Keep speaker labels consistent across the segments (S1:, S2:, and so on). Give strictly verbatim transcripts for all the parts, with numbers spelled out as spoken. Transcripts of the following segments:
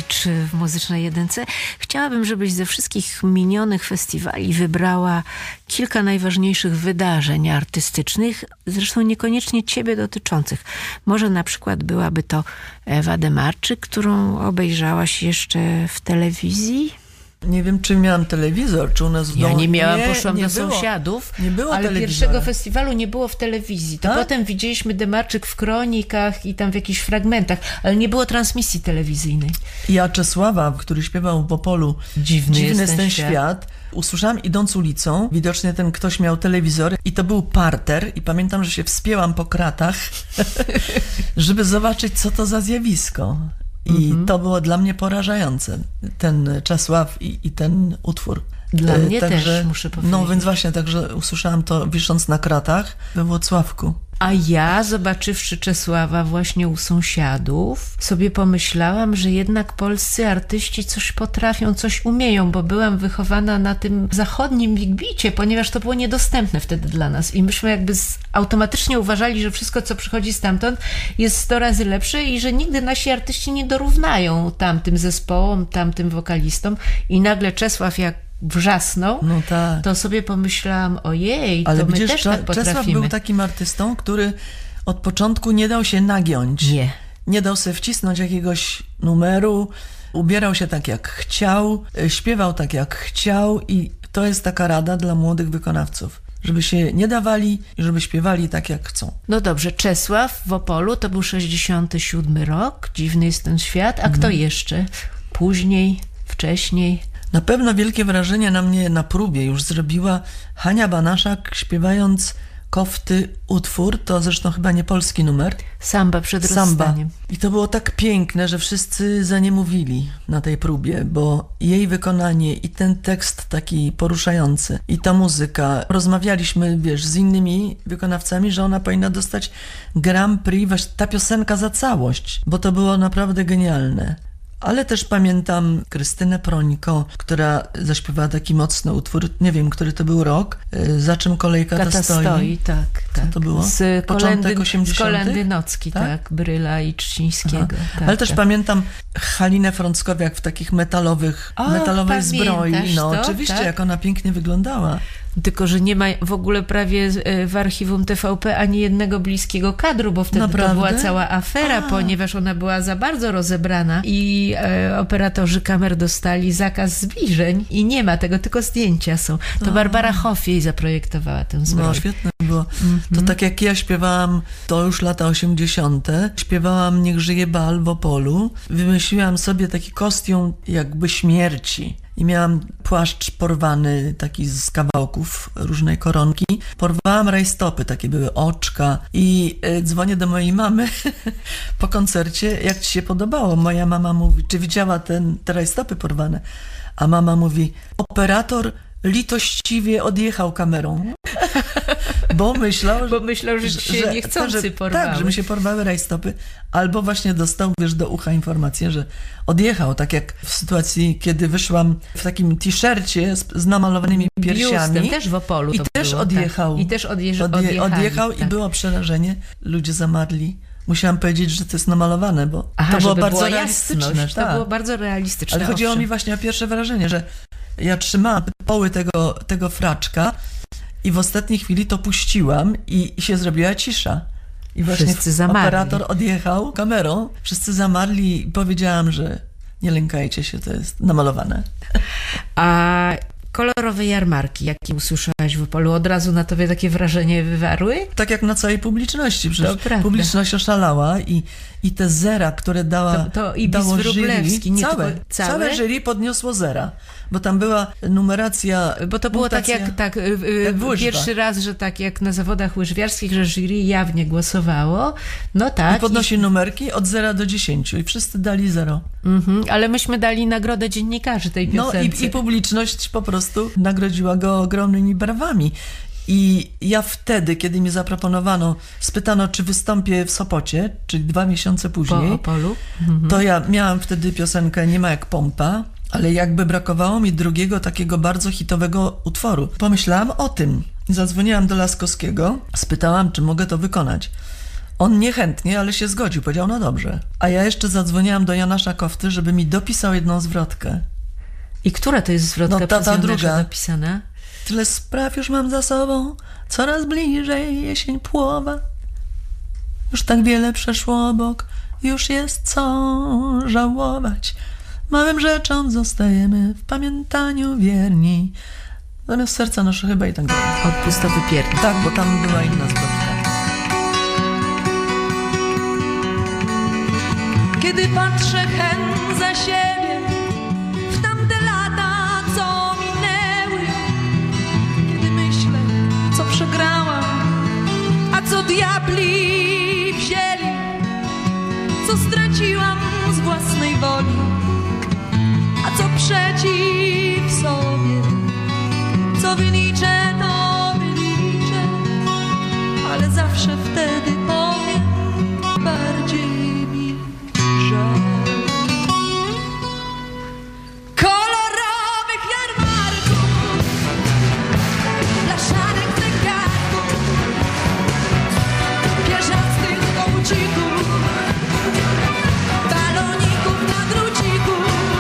S1: Stankiewicz w Muzycznej Jedynce. Chciałabym, żebyś ze wszystkich minionych festiwali wybrała kilka najważniejszych wydarzeń artystycznych, zresztą niekoniecznie ciebie dotyczących. Może na przykład byłaby to Ewa Demarczyk, którą obejrzałaś jeszcze w telewizji?
S2: Nie wiem, czy miałam telewizor, czy u nas w domu.
S1: Ja nie miałam, nie, poszłam
S2: nie
S1: do
S2: było,
S1: sąsiadów,
S2: nie było
S1: ale
S2: telewizora.
S1: Pierwszego festiwalu nie było w telewizji. To
S2: tak?
S1: Potem widzieliśmy Demarczyk w kronikach i tam w jakichś fragmentach, ale nie było transmisji telewizyjnej.
S2: Ja Czesława, który śpiewał w Opolu
S1: Dziwny,
S2: Dziwny
S1: jest ten,
S2: ten
S1: świat.
S2: świat, usłyszałam idąc ulicą, widocznie ten ktoś miał telewizor i to był parter i pamiętam, że się wspięłam po kratach, żeby zobaczyć, co to za zjawisko. I mm-hmm. to było dla mnie porażające, ten Czesław i, i ten utwór.
S1: Dla mnie
S2: także,
S1: też, muszę powiedzieć.
S2: No więc właśnie, także usłyszałam to wisząc na kratach we Włocławku.
S1: A ja, zobaczywszy Czesława właśnie u sąsiadów, sobie pomyślałam, że jednak polscy artyści coś potrafią, coś umieją, bo byłam wychowana na tym zachodnim big beacie, ponieważ to było niedostępne wtedy dla nas i myśmy jakby z, automatycznie uważali, że wszystko, co przychodzi stamtąd, jest sto razy lepsze i że nigdy nasi artyści nie dorównają tamtym zespołom, tamtym wokalistom i nagle Czesław jak wrzasnął,
S2: no tak.
S1: to sobie pomyślałam, ojej,
S2: ale
S1: to my
S2: widzisz,
S1: też tak potrafimy.
S2: Czesław był takim artystą, który od początku nie dał się nagiąć.
S1: Nie.
S2: Nie dał sobie wcisnąć jakiegoś numeru, ubierał się tak jak chciał, śpiewał tak jak chciał i to jest taka rada dla młodych wykonawców. Żeby się nie dawali i żeby śpiewali tak jak chcą.
S1: No dobrze, Czesław w Opolu to był sześćdziesiąty siódmy rok, Dziwny jest ten świat, a mhm. kto jeszcze? Później, wcześniej?
S2: Na pewno wielkie wrażenie na mnie na próbie już zrobiła Hania Banaszak śpiewając Kofty utwór, to zresztą chyba nie polski numer.
S1: Samba przed
S2: Samba.
S1: rozstaniem.
S2: I to było tak piękne, że wszyscy za nie mówili na tej próbie, bo jej wykonanie i ten tekst taki poruszający i ta muzyka. Rozmawialiśmy, wiesz, z innymi wykonawcami, że ona powinna dostać Grand Prix, właśnie ta piosenka za całość, bo to było naprawdę genialne. Ale też pamiętam Krystynę Prońko, która zaśpiewała taki mocny utwór, nie wiem, który to był rok, Za czym kolejka ta
S1: stoi.
S2: stoi.
S1: tak, tak.
S2: Co to było?
S1: Z
S2: Początek osiemdziesiątych?
S1: Z Kolendy Nocki, tak? tak, Bryla i Trzcińskiego. Tak,
S2: ale też
S1: tak.
S2: pamiętam Halinę Frąckowiak w takich metalowych,
S1: o,
S2: metalowej zbroi. No
S1: to?
S2: oczywiście,
S1: tak?
S2: jak ona pięknie wyglądała.
S1: Tylko, że nie ma w ogóle prawie w archiwum T V P ani jednego bliskiego kadru, bo wtedy
S2: Naprawdę?
S1: to była cała afera,
S2: A.
S1: ponieważ ona była za bardzo rozebrana i e, operatorzy kamer dostali zakaz zbliżeń i nie ma tego, tylko zdjęcia są. To A. Barbara Hoff jej zaprojektowała tę zbroję.
S2: No świetne było. Mm-hmm. To tak jak ja śpiewałam, to już lata osiemdziesiąte, śpiewałam Niech żyje bal w Opolu, wymyśliłam sobie taki kostium jakby śmierci. I miałam płaszcz porwany taki z kawałków różnej koronki. Porwałam rajstopy, takie były oczka i y, dzwonię do mojej mamy po koncercie, jak ci się podobało. Moja mama mówi, czy widziała ten, te rajstopy porwane? A mama mówi, operator litościwie odjechał kamerą. Bo myślał,
S1: Bo myślał, że ci się
S2: że,
S1: niechcący
S2: że,
S1: porwały.
S2: Tak, że mi się porwały rajstopy. Albo właśnie dostał, wiesz, do ucha informację, że odjechał. Tak jak w sytuacji, kiedy wyszłam w takim t-shircie z, z namalowanymi piersiami.
S1: Biustem, też w Opolu
S2: I
S1: to
S2: też
S1: było,
S2: odjechał.
S1: Tak. I też odjeżdż,
S2: Odje,
S1: odjechali.
S2: Odjechał
S1: tak.
S2: i było przerażenie. Ludzie zamarli. Musiałam powiedzieć, że to jest namalowane, bo
S1: Aha,
S2: to było
S1: żeby
S2: bardzo
S1: była
S2: realistyczne.
S1: jasność,
S2: tak.
S1: To było bardzo realistyczne.
S2: Ale chodziło
S1: owszem.
S2: mi właśnie o pierwsze wrażenie, że ja trzymałam poły tego, tego fraczka i w ostatniej chwili to puściłam i, i się zrobiła cisza. I właśnie
S1: wszyscy zamarli.
S2: Operator odjechał kamerą, wszyscy zamarli i powiedziałam, że nie lękajcie się, to jest namalowane.
S1: A kolorowe jarmarki, jakie usłyszałaś w Opolu, od razu na tobie takie wrażenie wywarły?
S2: Tak jak na całej publiczności, przecież
S1: To prawda.
S2: publiczność oszalała i, i te zera, które dała,
S1: To, to i
S2: dało
S1: Wróblewski,
S2: jury,
S1: nie
S2: całe,
S1: tylko całe?
S2: całe jury podniosło zera, bo tam była numeracja,
S1: Bo to było tak
S2: punktacja,
S1: jak, tak,
S2: jak w łyżwach.
S1: pierwszy raz, że tak jak na zawodach łyżwiarskich, że jury jawnie głosowało, no tak.
S2: I podnosi i... numerki od zera do dziesięciu i wszyscy dali zero.
S1: Mhm, ale myśmy dali nagrodę dziennikarzy tej piosence.
S2: No i, i publiczność po prostu nagrodziła go ogromnymi brawami. I ja wtedy, kiedy mi zaproponowano, spytano, czy wystąpię w Sopocie, czyli dwa miesiące później,
S1: po Opolu, mhm.
S2: to ja miałam wtedy piosenkę Nie ma jak pompa, ale jakby brakowało mi drugiego takiego bardzo hitowego utworu. Pomyślałam o tym. Zadzwoniłam do Laskowskiego, spytałam, czy mogę to wykonać. On niechętnie, ale się zgodził. Powiedział, no dobrze. A ja jeszcze zadzwoniłam do Janasza Kofty, żeby mi dopisał jedną zwrotkę.
S1: I która to jest zwrotka
S2: no, ta, ta
S1: przez
S2: druga
S1: napisana?
S2: Tyle spraw już mam za sobą, coraz bliżej jesień płowa. Już tak wiele przeszło obok, już jest co żałować. Małym rzeczom zostajemy w pamiętaniu wierni. Zamiast serca noszę chyba i tak dalej.
S1: Od pustowy piernik.
S2: Tak, bo tam była inna zwrotka.
S3: Kiedy patrzę hen za siebie w tamte lata, co minęły, kiedy myślę, co przegrałam, a co diabli wzięli, co straciłam z własnej woli, a co przeciw sobie, co wyliczę, to wyliczę, ale zawsze wtedy powiem bardziej mi żal. Kolorowych jarmarków, blaszanych zegarków, pierzastych kołcików, baloników na druciku,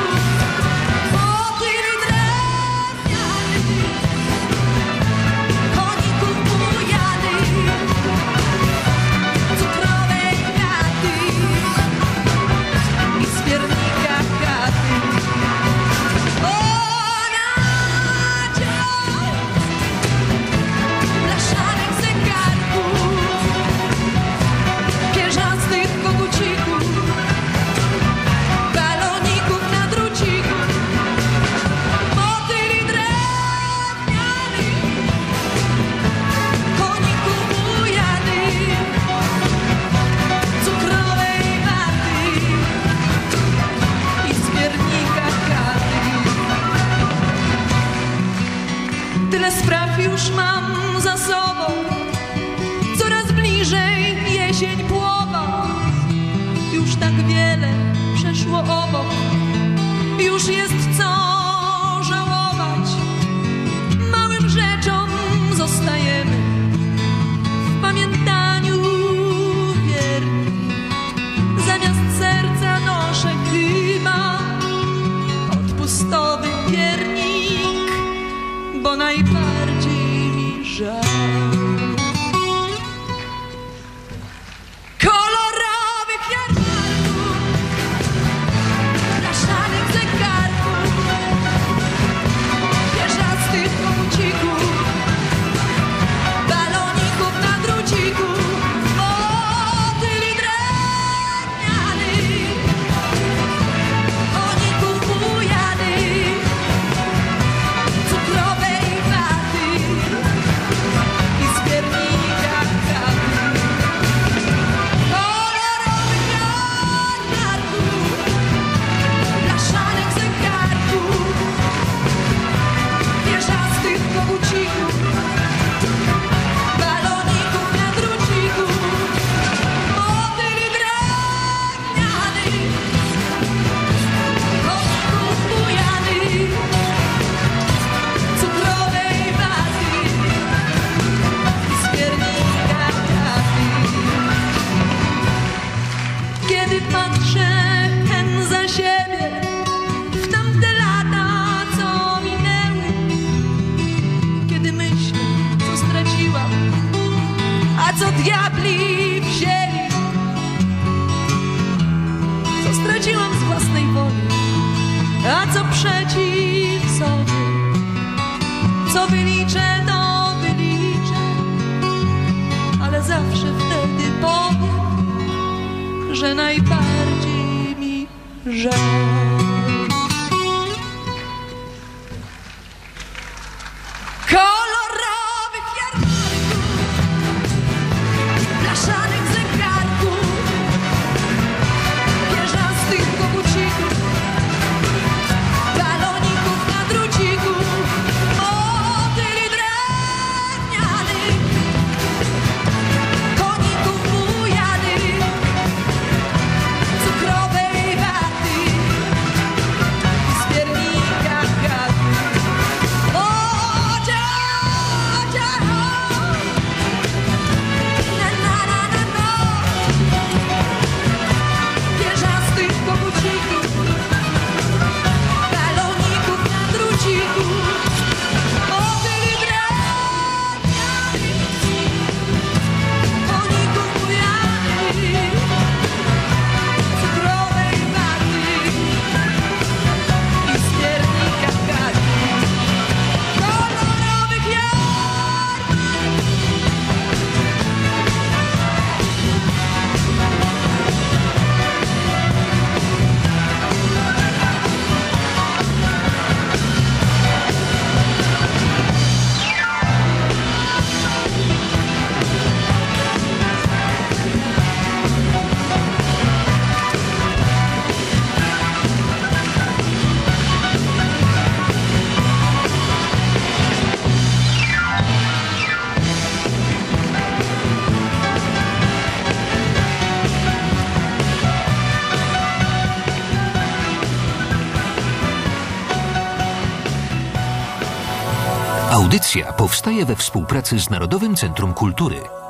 S3: motyli drewnianych, koników bujanych, cukrowej gaty i spiernika gaty. O Nadzią, blaszanych zegarków, pierzastych kogucików, baloników na druciku, motyli drewnianych, koników bujanych, cukrowej waty i spiernika gaty. Tyle spraw już mam za sobą, coraz bliżej jesień płowa. Już tak wiele przeszło obok, już jest co żałować. Małym rzeczom zostajemy w pamiętaniu wierni. Zamiast serca noszę chyba odpustowy piernik, bo najbardziej mi żal. Kolorowych jarmarków, blaszanych zegarków, pierzastych kołcików, baloników na druciku, motyli drewnianych, koników bujanych, cukrowej waty i spiernika gaty. Kolorowych jarmarków, blaszanych zegarków, pierzastych kogucików, baloników na druciku, motyli drewnianych, koników bujanych, cukrowej waty i spiernika gaty. Kiedy patrzę hen za siebie w tamte lata, co minęły, kiedy myślę, co straciłam, a co diabli wzięli, co straciłam z własnej woli, a co przeciw sobie, co wyliczę, to wyliczę, ale zawsze wtedy powiem, że najbardziej mi żal. Kolorowych jarmarków, blaszanych zegarków, pierzastych kogucików, baloników na druciku, motyli drewnianych, koników bujanych, cukrowej waty
S4: Audycja powstaje we współpracy z Narodowym Centrum Kultury.